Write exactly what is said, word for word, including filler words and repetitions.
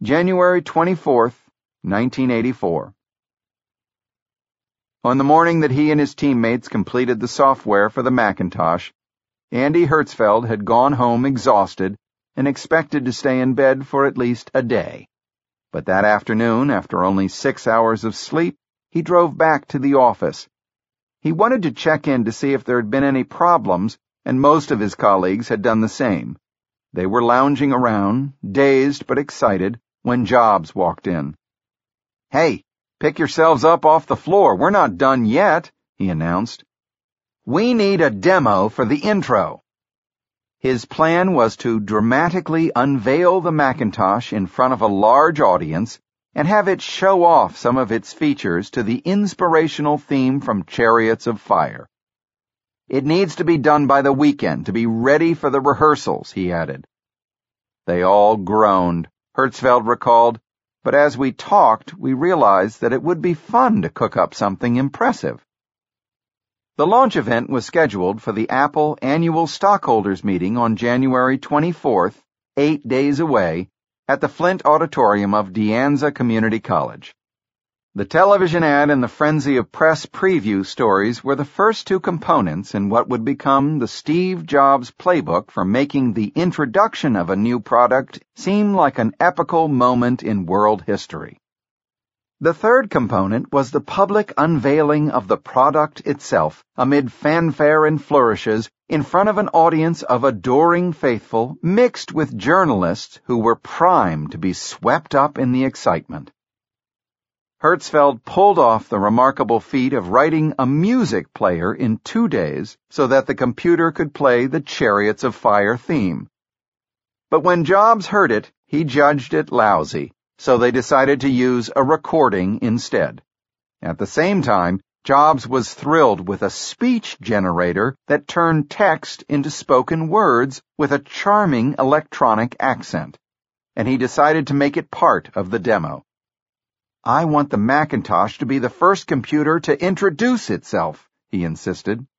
January twenty-fourth, nineteen eighty-four. On the morning that he and his teammates completed the software for the Macintosh, Andy Hertzfeld had gone home exhausted and expected to stay in bed for at least a day. But that afternoon, after only six hours of sleep, he drove back to the office. He wanted to check in to see if there had been any problems, and most of his colleagues had done the same. They were lounging around, dazed but excited, when Jobs walked in. "Hey, pick yourselves up off the floor. We're not done yet," he announced. "We need a demo for the intro." His plan was to dramatically unveil the Macintosh in front of a large audience and have it show off some of its features to the inspirational theme from Chariots of Fire. "It needs to be done by the weekend to be ready for the rehearsals," he added. They all groaned, Hertzfeld recalled, but as we talked, we realized that it would be fun to cook up something impressive. The launch event was scheduled for the Apple annual stockholders meeting on January twenty-fourth, eight days away, at the Flint Auditorium of De Anza Community College. The television ad and the frenzy of press preview stories were the first two components in what would become the Steve Jobs playbook for making the introduction of a new product seem like an epical moment in world history. The third component was the public unveiling of the product itself, amid fanfare and flourishes, in front of an audience of adoring faithful, mixed with journalists who were primed to be swept up in the excitement. Hertzfeld pulled off the remarkable feat of writing a music player in two days so that the computer could play the Chariots of Fire theme. But when Jobs heard it, he judged it lousy, so they decided to use a recording instead. At the same time, Jobs was thrilled with a speech generator that turned text into spoken words with a charming electronic accent, and he decided to make it part of the demo. "I want the Macintosh to be the first computer to introduce itself," he insisted.